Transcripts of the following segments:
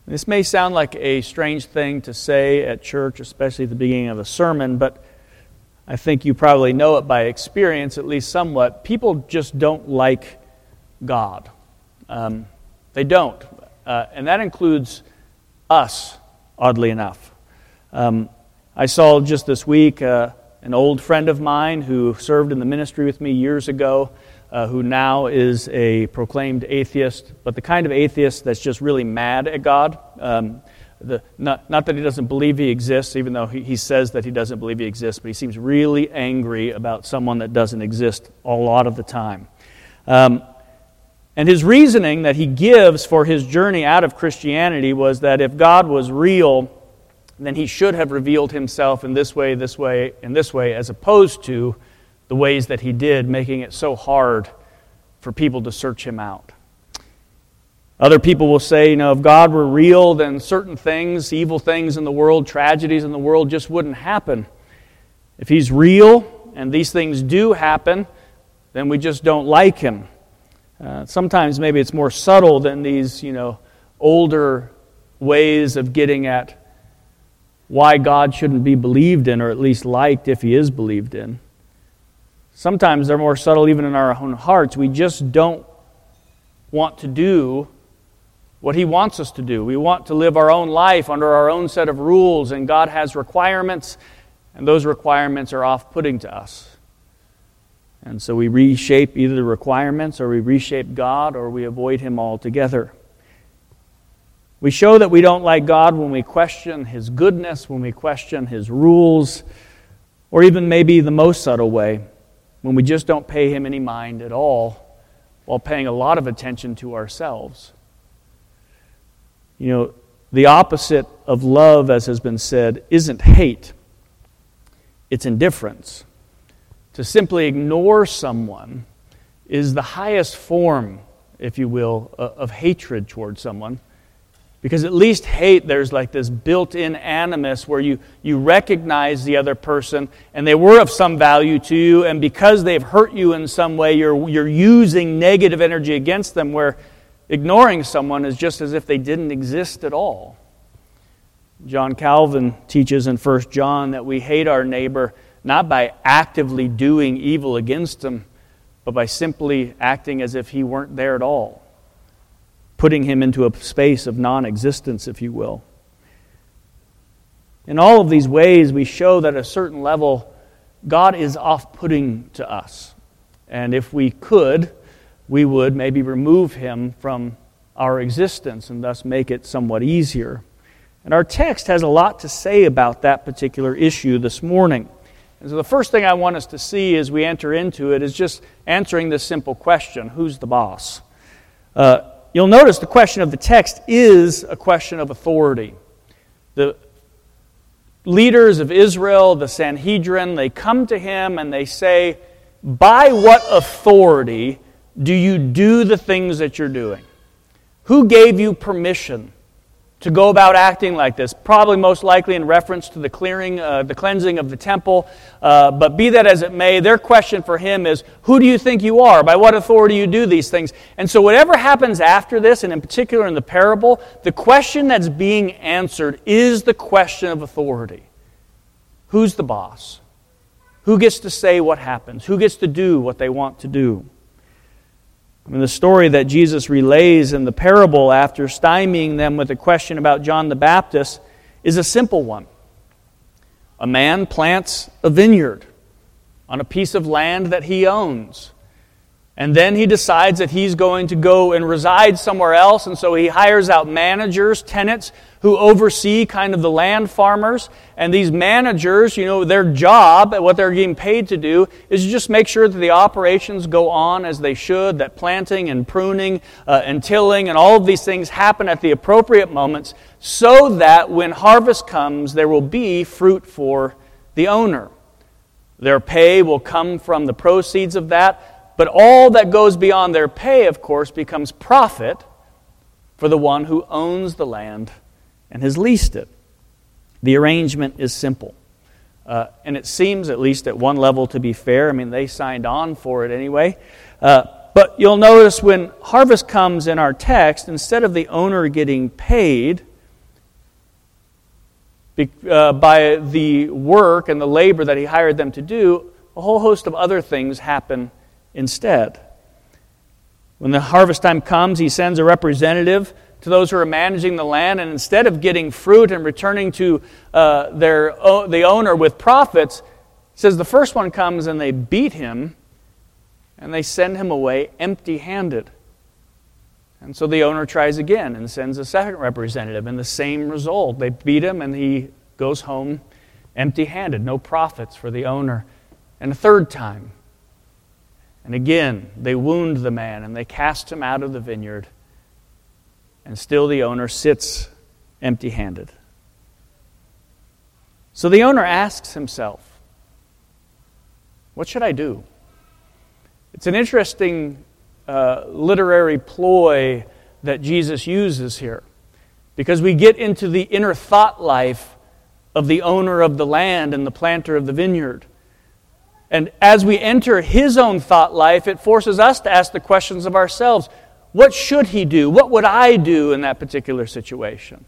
This may sound like a strange thing to say at church, especially at the beginning of a sermon, but I think you probably know it by experience, at least somewhat. People just don't like God. They don't. And that includes us, oddly enough. I saw just this week an old friend of mine who served in the ministry with me years ago, who now is a proclaimed atheist, but the kind of atheist that's just really mad at God. Not that he doesn't believe he exists, even though he says that he doesn't believe he exists, but he seems really angry about someone that doesn't exist a lot of the time. And his reasoning that he gives for his journey out of Christianity was that if God was real, then he should have revealed himself in this way, and this way, as opposed to the ways that he did, making it so hard for people to search him out. Other people will say, if God were real, then certain things, evil things in the world, tragedies in the world just wouldn't happen. If he's real and these things do happen, then we just don't like him. Sometimes maybe it's more subtle than these, older ways of getting at why God shouldn't be believed in, or at least liked if he is believed in. Sometimes they're more subtle even in our own hearts. We just don't want to do what he wants us to do. We want to live our own life under our own set of rules, and God has requirements, and those requirements are off-putting to us. And so we reshape either the requirements, or we reshape God, or we avoid him altogether. We show that we don't like God when we question his goodness, when we question his rules, or even maybe the most subtle way, when we just don't pay him any mind at all, while paying a lot of attention to ourselves. The opposite of love, as has been said, isn't hate. It's indifference. To simply ignore someone is the highest form, if you will, of hatred towards someone. Because at least hate, there's like this built-in animus where you recognize the other person and they were of some value to you, and because they've hurt you in some way, you're using negative energy against them, where ignoring someone is just as if they didn't exist at all. John Calvin teaches in 1 John that we hate our neighbor not by actively doing evil against him, but by simply acting as if he weren't there at all, putting him into a space of non-existence, if you will. In all of these ways, we show that at a certain level, God is off-putting to us. And if we could, we would maybe remove him from our existence and thus make it somewhat easier. And our text has a lot to say about that particular issue this morning. And so the first thing I want us to see as we enter into it is just answering this simple question: who's the boss? You'll notice the question of the text is a question of authority. The leaders of Israel, the Sanhedrin, they come to him and they say, by what authority do you do the things that you're doing? Who gave you permission to go about acting like this? Probably most likely in reference to the cleansing of the temple. But be that as it may, their question for him is, who do you think you are? By what authority you do these things? And so whatever happens after this, and in particular in the parable, the question that's being answered is the question of authority. Who's the boss? Who gets to say what happens? Who gets to do what they want to do? The story that Jesus relays in the parable after stymieing them with a question about John the Baptist is a simple one. A man plants a vineyard on a piece of land that he owns. And then he decides that he's going to go and reside somewhere else, and so he hires out managers, tenants, who oversee kind of the land farmers. And these managers, their job, what they're getting paid to do, is to just make sure that the operations go on as they should, that planting and pruning and tilling and all of these things happen at the appropriate moments, so that when harvest comes, there will be fruit for the owner. Their pay will come from the proceeds of that. But all that goes beyond their pay, of course, becomes profit for the one who owns the land and has leased it. The arrangement is simple. And it seems, at least at one level, to be fair. They signed on for it anyway. But you'll notice when harvest comes in our text, instead of the owner getting paid by the work and the labor that he hired them to do, a whole host of other things happen instead. When the harvest time comes, he sends a representative to those who are managing the land, and instead of getting fruit and returning to the owner with profits, it says the first one comes and they beat him and they send him away empty-handed. And so the owner tries again and sends a second representative, and the same result. They beat him and he goes home empty-handed, no profits for the owner. And a third time. And again, they wound the man and they cast him out of the vineyard. And still the owner sits empty-handed. So the owner asks himself, what should I do? It's an interesting literary ploy that Jesus uses here, because we get into the inner thought life of the owner of the land and the planter of the vineyard. And as we enter his own thought life, it forces us to ask the questions of ourselves. What should he do? What would I do in that particular situation?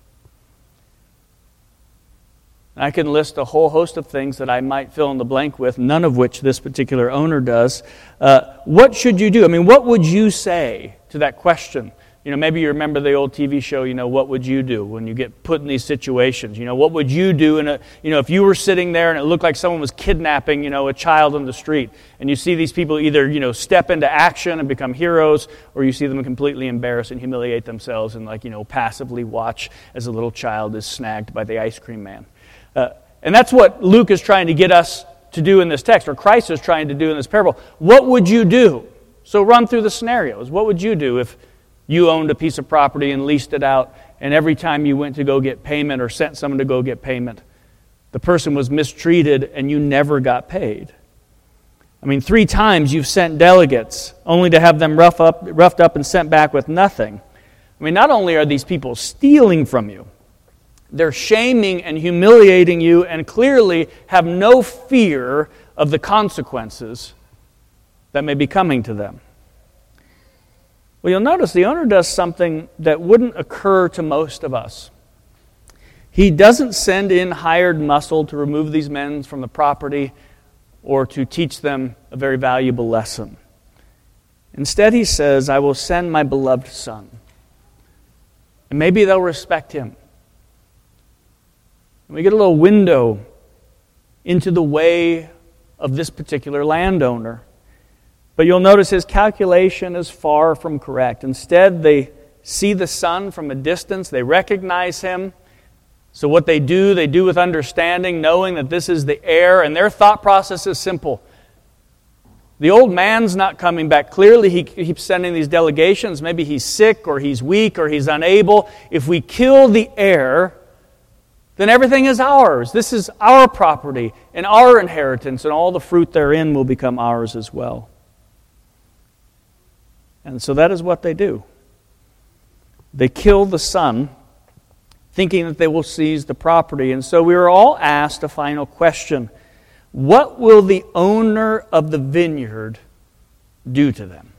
I can list a whole host of things that I might fill in the blank with, none of which this particular owner does. What should you do? I mean, what would you say to that question? Maybe you remember the old TV show, what would you do when you get put in these situations? What would you do if you were sitting there and it looked like someone was kidnapping, a child on the street, and you see these people either, step into action and become heroes, or you see them completely embarrass and humiliate themselves and passively watch as a little child is snagged by the ice cream man. And that's what Luke is trying to get us to do in this text, or Christ is trying to do in this parable. What would you do? So run through the scenarios. What would you do if you owned a piece of property and leased it out, and every time you went to go get payment or sent someone to go get payment, the person was mistreated and you never got paid? 3 times you've sent delegates only to have them roughed up and sent back with nothing. Not only are these people stealing from you, they're shaming and humiliating you and clearly have no fear of the consequences that may be coming to them. Well, you'll notice the owner does something that wouldn't occur to most of us. He doesn't send in hired muscle to remove these men from the property or to teach them a very valuable lesson. Instead, he says, I will send my beloved son. And maybe they'll respect him. And we get a little window into the way of this particular landowner. But you'll notice his calculation is far from correct. Instead, they see the son from a distance. They recognize him. So what they do with understanding, knowing that this is the heir. And their thought process is simple. The old man's not coming back. Clearly, he keeps sending these delegations. Maybe he's sick or he's weak or he's unable. If we kill the heir, then everything is ours. This is our property and our inheritance, and all the fruit therein will become ours as well. And so that is what they do. They kill the son, thinking that they will seize the property. And so we are all asked a final question. What will the owner of the vineyard do to them?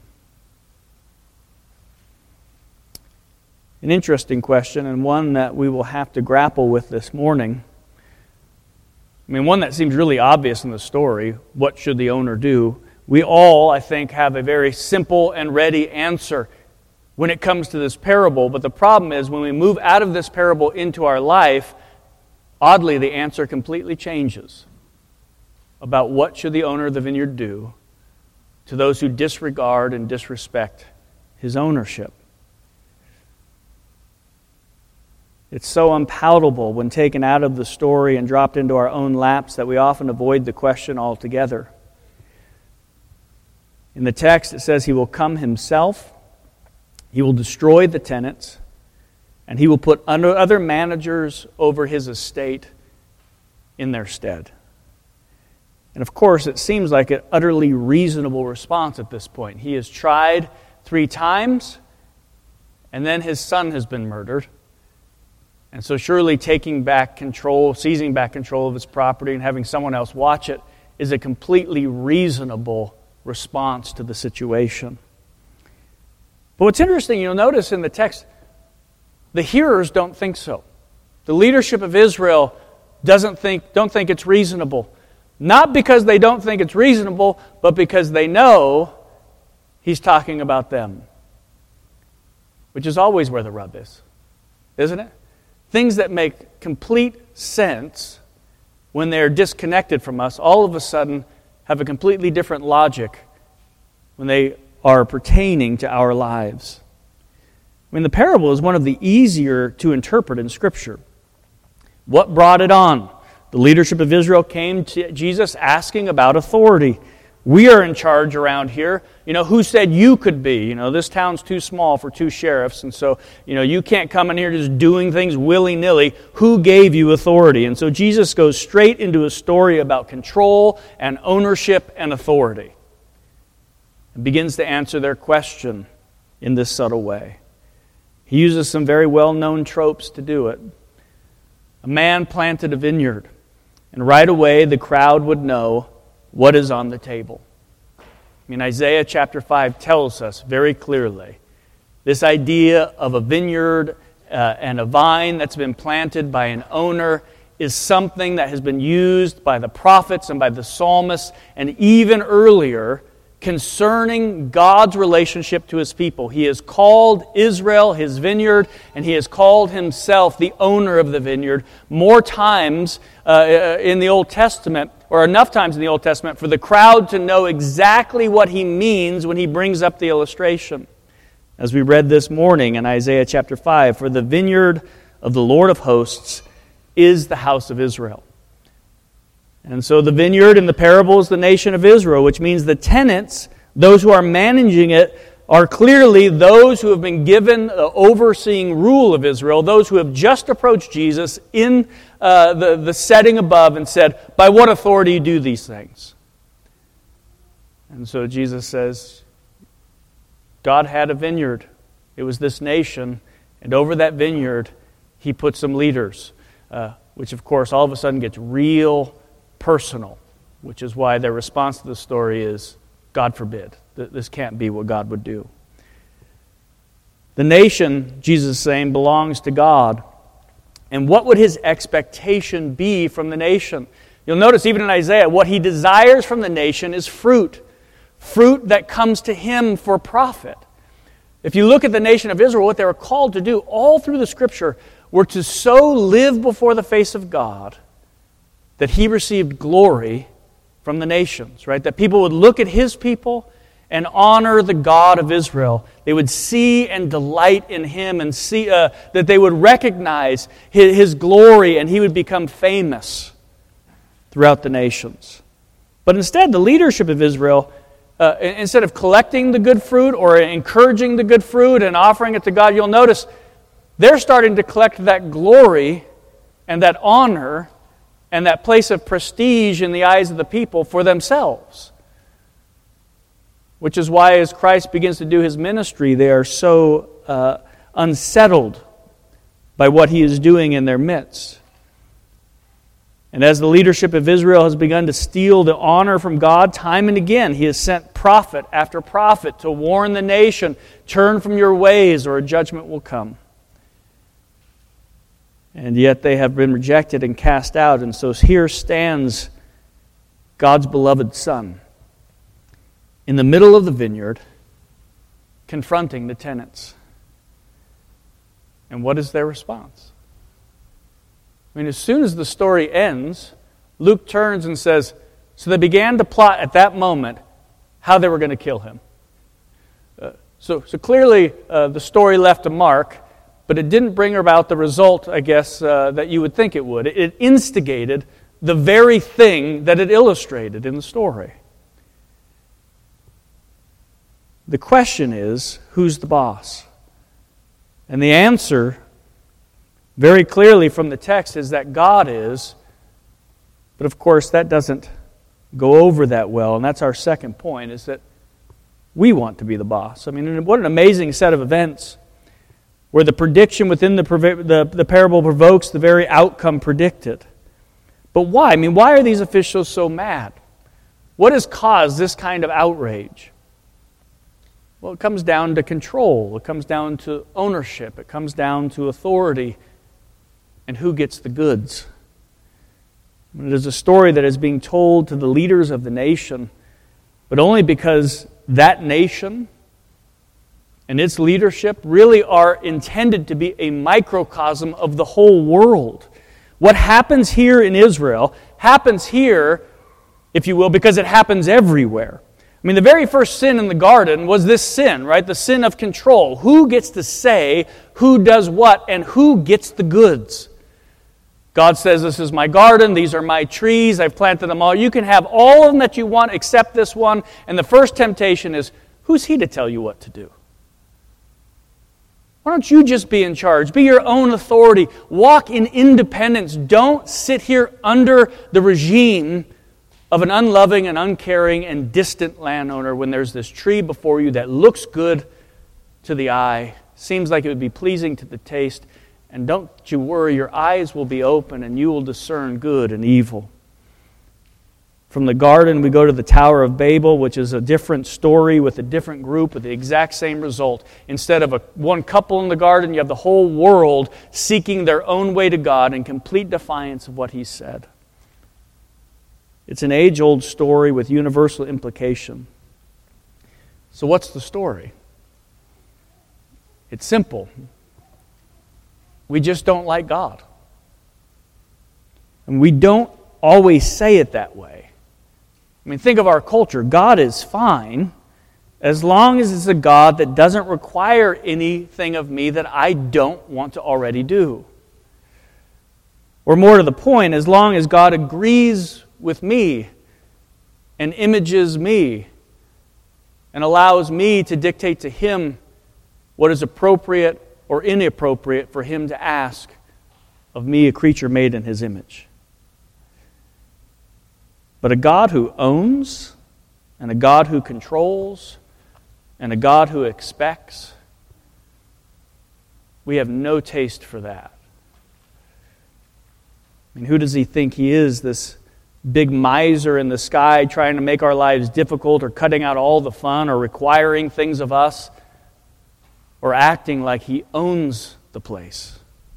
An interesting question, and one that we will have to grapple with this morning. One that seems really obvious in the story. What should the owner do? We all, I think, have a very simple and ready answer when it comes to this parable. But the problem is, when we move out of this parable into our life, oddly, the answer completely changes about what should the owner of the vineyard do to those who disregard and disrespect his ownership. It's so unpalatable when taken out of the story and dropped into our own laps that we often avoid the question altogether. In the text, it says he will come himself, he will destroy the tenants, and he will put other managers over his estate in their stead. And of course, it seems like an utterly reasonable response at this point. He has tried 3 times, and then his son has been murdered. And so surely seizing back control of his property and having someone else watch it is a completely reasonable response to the situation. But what's interesting, you'll notice in the text, the hearers don't think so. The leadership of Israel don't think it's reasonable. Not because they don't think it's reasonable, but because they know he's talking about them. Which is always where the rub is, isn't it? Things that make complete sense when they're disconnected from us, all of a sudden have a completely different logic when they are pertaining to our lives. I mean, the parable is one of the easier to interpret in Scripture. What brought it on? The leadership of Israel came to Jesus asking about authority. We are in charge around here. Who said you could be? This town's too small for 2 sheriffs, and so, you can't come in here just doing things willy-nilly. Who gave you authority? And so Jesus goes straight into a story about control and ownership and authority, and begins to answer their question in this subtle way. He uses some very well-known tropes to do it. A man planted a vineyard, and right away the crowd would know what is on the table. Isaiah chapter 5 tells us very clearly this idea of a vineyard and a vine that's been planted by an owner is something that has been used by the prophets and by the psalmists and even earlier concerning God's relationship to His people. He has called Israel His vineyard, and He has called Himself the owner of the vineyard more times in the Old Testament, or enough times in the Old Testament, for the crowd to know exactly what He means when He brings up the illustration. As we read this morning in Isaiah chapter 5, "For the vineyard of the Lord of hosts is the house of Israel." And so the vineyard in the parable is the nation of Israel, which means the tenants, those who are managing it, are clearly those who have been given the overseeing rule of Israel, those who have just approached Jesus in the setting above and said, "By what authority do you do these things?" And so Jesus says, God had a vineyard. It was this nation, and over that vineyard, He put some leaders, which of course all of a sudden gets real personal, which is why their response to the story is, God forbid. This can't be what God would do. The nation, Jesus is saying, belongs to God. And what would His expectation be from the nation? You'll notice even in Isaiah, what He desires from the nation is fruit. Fruit that comes to Him for profit. If you look at the nation of Israel, what they were called to do all through the Scripture were to so live before the face of God that He received glory from the nations, right? That people would look at His people and honor the God of Israel. They would see and delight in Him and see that they would recognize His glory, and He would become famous throughout the nations. But instead, the leadership of Israel, instead of collecting the good fruit or encouraging the good fruit and offering it to God, you'll notice they're starting to collect that glory and that honor and that place of prestige in the eyes of the people for themselves. Which is why as Christ begins to do His ministry, they are so unsettled by what He is doing in their midst. And as the leadership of Israel has begun to steal the honor from God, time and again He has sent prophet after prophet to warn the nation, turn from your ways or a judgment will come. And yet they have been rejected and cast out. And so here stands God's beloved Son in the middle of the vineyard, confronting the tenants. And what is their response? As soon as the story ends, Luke turns and says, so they began to plot at that moment how they were going to kill Him. So clearly the story left a mark, but it didn't bring about the result, I guess, that you would think it would. It instigated the very thing that it illustrated in the story. The question is, who's the boss? And the answer, very clearly from the text, is that God is. But of course, that doesn't go over that well. And that's our second point, is that we want to be the boss. What an amazing set of events where the prediction within the parable provokes the very outcome predicted. But why? Why are these officials so mad? What has caused this kind of outrage? Well, it comes down to control. It comes down to ownership. It comes down to authority and who gets the goods. It is a story that is being told to the leaders of the nation, but only because that nation and its leadership really are intended to be a microcosm of the whole world. What happens here in Israel happens here, if you will, because it happens everywhere. I mean, the very first sin in the garden was this sin, right? The sin of control. Who gets to say who does what and who gets the goods? God says, this is my garden, these are my trees, I've planted them all. You can have all of them that you want except this one. And the first temptation is, who's he to tell you what to do? Why don't you just be in charge? Be your own authority. Walk in independence. Don't sit here under the regime of an unloving and uncaring and distant landowner when there's this tree before you that looks good to the eye, seems like it would be pleasing to the taste, and don't you worry, your eyes will be open and you will discern good and evil. From the garden, we go to the Tower of Babel, which is a different story with a different group with the exact same result. Instead of one couple in the garden, you have the whole world seeking their own way to God in complete defiance of what He said. It's an age-old story with universal implication. So what's the story? It's simple. We just don't like God. And we don't always say it that way. I mean, think of our culture. God is fine as long as it's a God that doesn't require anything of me that I don't want to already do. Or more to the point, as long as God agrees with me and images me and allows me to dictate to Him what is appropriate or inappropriate for Him to ask of me, a creature made in His image. But a God who owns, and a God who controls, and a God who expects, we have no taste for that. I mean, who does He think He is, this big miser in the sky trying to make our lives difficult or cutting out all the fun or requiring things of us or acting like He owns the place?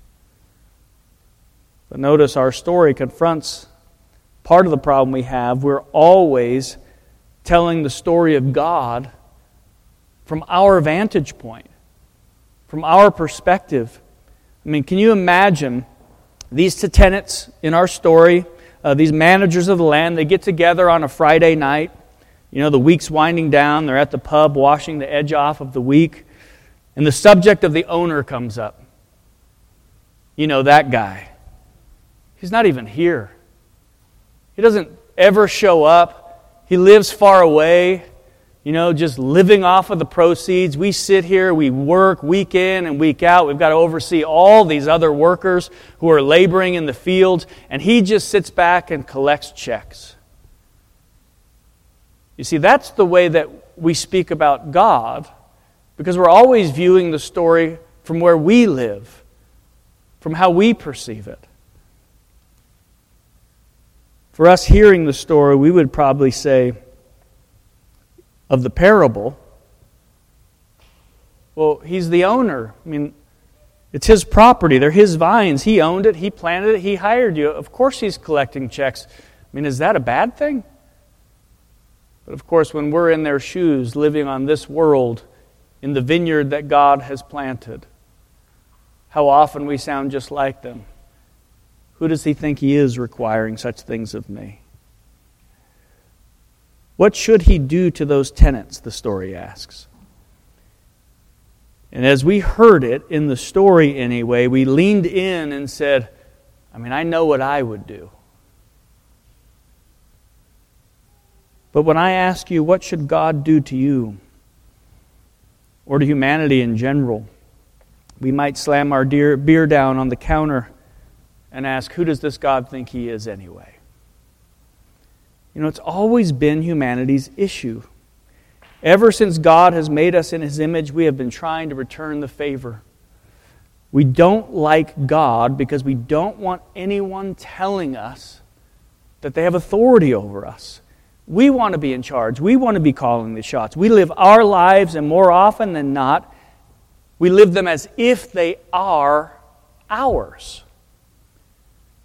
But notice our story confronts part of the problem we have. We're always telling the story of God from our vantage point, from our perspective. I mean, can you imagine these two tenants in our story, these managers of the land, they get together on a Friday night. You know, the week's winding down. They're at the pub washing the edge off of the week. And the subject of the owner comes up. You know, that guy. He's not even here. He doesn't ever show up. He lives far away, you know, just living off of the proceeds. We sit here, we work week in and week out. We've got to oversee all these other workers who are laboring in the fields, and he just sits back and collects checks. You see, that's the way that we speak about God, because we're always viewing the story from where we live, from how we perceive it. For us hearing the story, we would probably say of the parable, well, He's the owner. I mean, it's His property. They're His vines. He owned it. He planted it. He hired you. Of course He's collecting checks. I mean, is that a bad thing? But of course, when we're in their shoes, living on this world, in the vineyard that God has planted, how often we sound just like them. Who does He think He is requiring such things of me? What should He do to those tenants, the story asks. And as we heard it in the story anyway, we leaned in and said, I know what I would do. But when I ask you, what should God do to you? Or to humanity in general? We might slam our beer down on the counter and ask, who does this God think He is anyway? You know, it's always been humanity's issue. Ever since God has made us in His image, we have been trying to return the favor. We don't like God because we don't want anyone telling us that they have authority over us. We want to be in charge. We want to be calling the shots. We live our lives, and more often than not, we live them as if they are ours.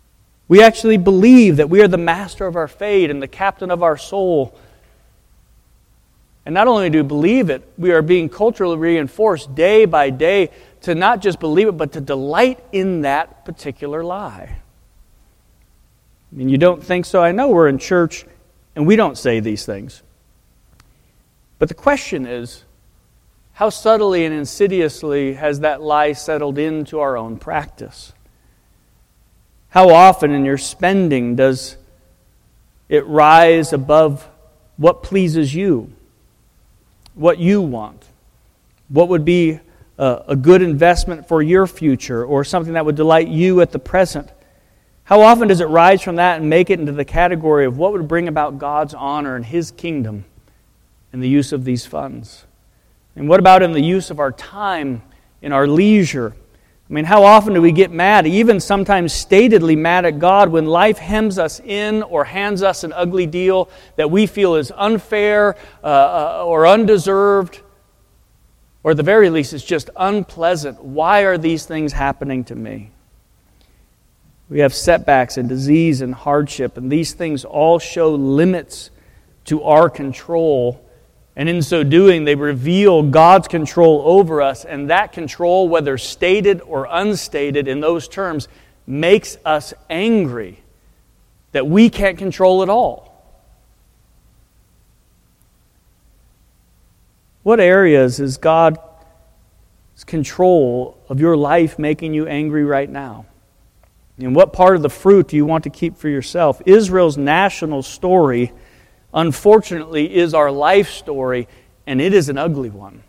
We actually believe that we are the master of our fate and the captain of our soul. And not only do we believe it, we are being culturally reinforced day by day to not just believe it, but to delight in that particular lie. I mean, you don't think so? I know we're in church and we don't say these things. But the question is, how subtly and insidiously has that lie settled into our own practice? How often in your spending does it rise above what pleases you, what you want, what would be a good investment for your future, or something that would delight you at the present? How often does it rise from that and make it into the category of what would bring about God's honor and His kingdom in the use of these funds? And what about in the use of our time, in our leisure? I mean, how often do we get mad, even sometimes statedly mad at God, when life hems us in or hands us an ugly deal that we feel is unfair or undeserved, or at the very least it's just unpleasant? Why are these things happening to me? We have setbacks and disease and hardship, and these things all show limits to our control. And in so doing, they reveal God's control over us. And that control, whether stated or unstated in those terms, makes us angry that we can't control it all. What areas is God's control of your life making you angry right now? And what part of the fruit do you want to keep for yourself? Israel's national story, unfortunately, is our life story, and it is an ugly one.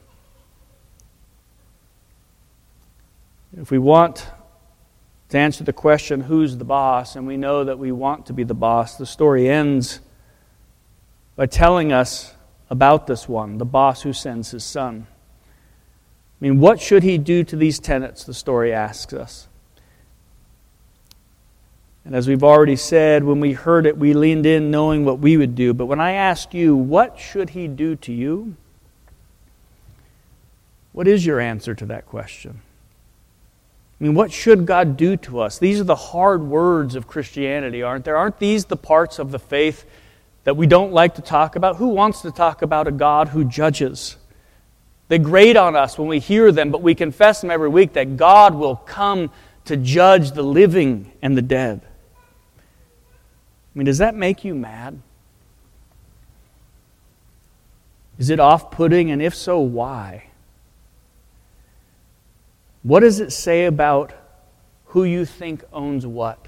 If we want to answer the question, who's the boss, and we know that we want to be the boss, the story ends by telling us about this one, the boss who sends his son. I mean, what should he do to these tenants, the story asks us. And as we've already said, when we heard it, we leaned in knowing what we would do. But when I ask you, what should he do to you? What is your answer to that question? I mean, what should God do to us? These are the hard words of Christianity, aren't there? Aren't these the parts of the faith that we don't like to talk about? Who wants to talk about a God who judges? They grate on us when we hear them, but we confess them every week that God will come to judge the living and the dead. I mean, does that make you mad? Is it off-putting? And if so, why? What does it say about who you think owns what?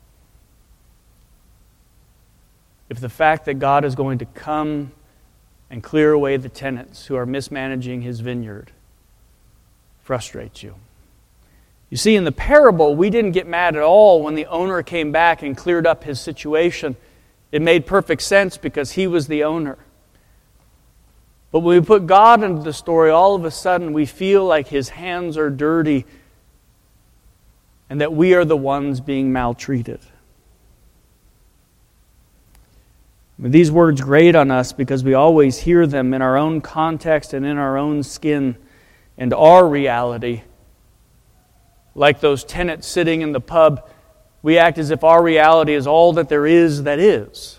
If the fact that God is going to come and clear away the tenants who are mismanaging His vineyard frustrates you. You see, in the parable, we didn't get mad at all when the owner came back and cleared up his situation. It made perfect sense because he was the owner. But when we put God into the story, all of a sudden we feel like His hands are dirty and that we are the ones being maltreated. These words grate on us because we always hear them in our own context and in our own skin, and our reality. Like those tenants sitting in the pub, we act as if our reality is all that there is that is.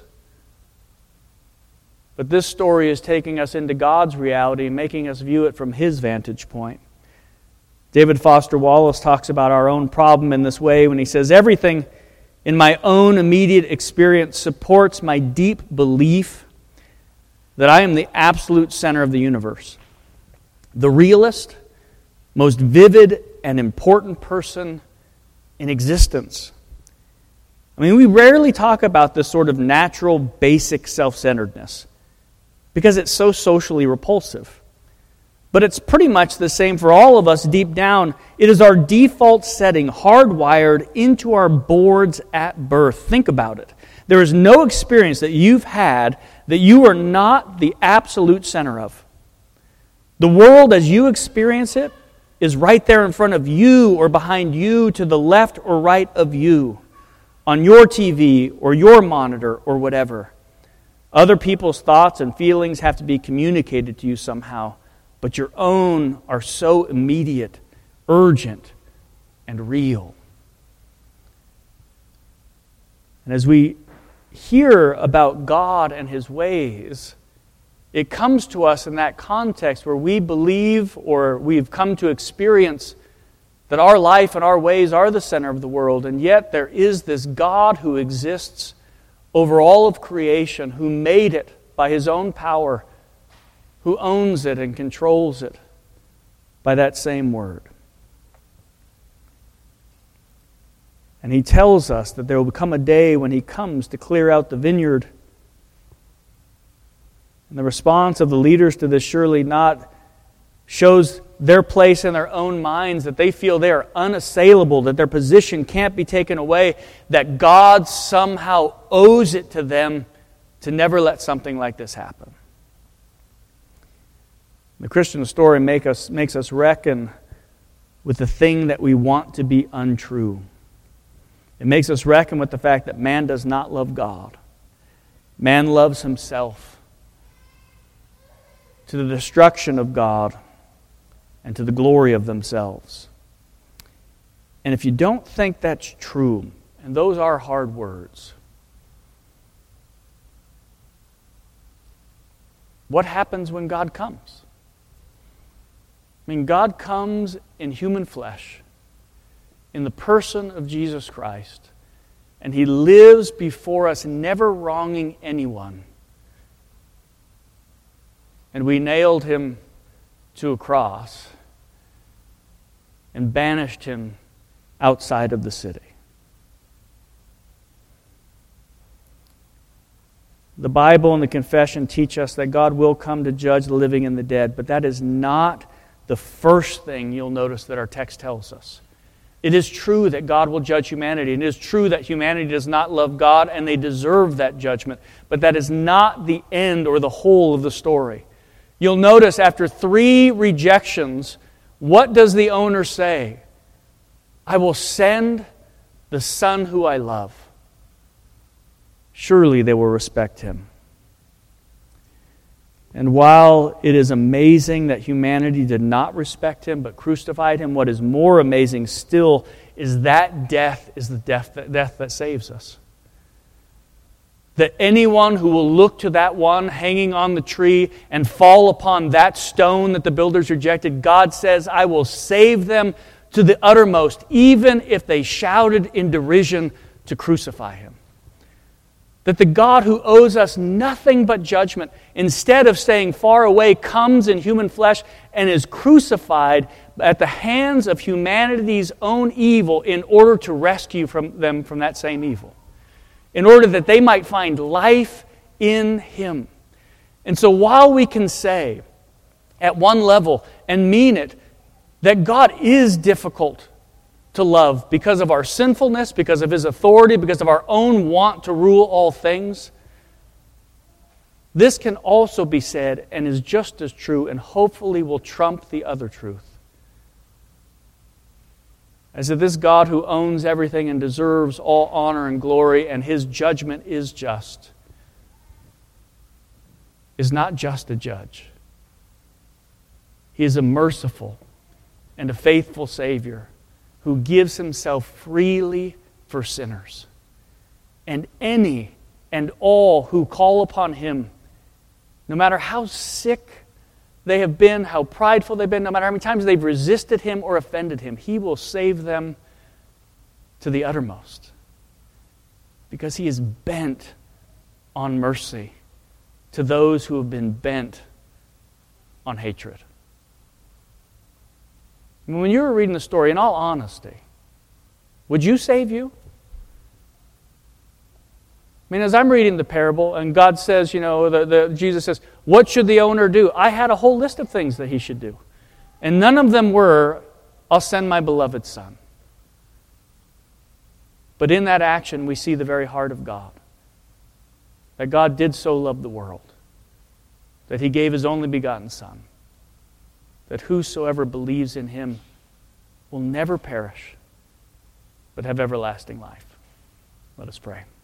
But this story is taking us into God's reality and making us view it from His vantage point. David Foster Wallace talks about our own problem in this way when he says, "Everything in my own immediate experience supports my deep belief that I am the absolute center of the universe, the realist, most vivid and important person in existence." I mean, we rarely talk about this sort of natural, basic self-centeredness because it's so socially repulsive. But it's pretty much the same for all of us deep down. It is our default setting, hardwired into our boards at birth. Think about it. There is no experience that you've had that you are not the absolute center of. The world as you experience it is right there in front of you or behind you, to the left or right of you, on your TV or your monitor or whatever. Other people's thoughts and feelings have to be communicated to you somehow, but your own are so immediate, urgent, and real. And as we hear about God and His ways, it comes to us in that context where we believe or we've come to experience that our life and our ways are the center of the world, and yet there is this God who exists over all of creation, who made it by His own power, who owns it and controls it by that same word. And He tells us that there will come a day when He comes to clear out the vineyard. And the response of the leaders to this surely not shows their place in their own minds, that they feel they are unassailable, that their position can't be taken away, that God somehow owes it to them to never let something like this happen. The Christian story makes us reckon with the thing that we want to be untrue. It makes us reckon with the fact that man does not love God. Man loves himself to the destruction of God and to the glory of themselves. And if you don't think that's true, and those are hard words, what happens when God comes? I mean, God comes in human flesh, in the person of Jesus Christ, and He lives before us, never wronging anyone. And we nailed Him to a cross and banished Him outside of the city. The Bible and the confession teach us that God will come to judge the living and the dead, but that is not the first thing you'll notice that our text tells us. It is true that God will judge humanity, and it is true that humanity does not love God and they deserve that judgment, but that is not the end or the whole of the story. You'll notice after 3 rejections, what does the owner say? I will send the son who I love. Surely they will respect him. And while it is amazing that humanity did not respect Him but crucified Him, what is more amazing still is that death is the death that saves us. That anyone who will look to that one hanging on the tree and fall upon that stone that the builders rejected, God says, I will save them to the uttermost, even if they shouted in derision to crucify Him. That the God who owes us nothing but judgment, instead of staying far away, comes in human flesh and is crucified at the hands of humanity's own evil in order to rescue them from that same evil. In order that they might find life in Him. And so while we can say, at one level, and mean it, that God is difficult to love because of our sinfulness, because of His authority, because of our own want to rule all things, this can also be said and is just as true and hopefully will trump the other truth. As that this God who owns everything and deserves all honor and glory and His judgment is just, is not just a judge. He is a merciful and a faithful Savior who gives Himself freely for sinners. And any and all who call upon Him, no matter how sick they have been, how prideful they've been, no matter how many times they've resisted Him or offended Him, He will save them to the uttermost. Because He is bent on mercy to those who have been bent on hatred. When you were reading the story, in all honesty, would you save you? I mean, as I'm reading the parable, and God says, Jesus says, what should the owner do? I had a whole list of things that he should do. And none of them were, I'll send my beloved son. But in that action, we see the very heart of God. That God did so love the world, that He gave His only begotten Son, that whosoever believes in Him will never perish, but have everlasting life. Let us pray.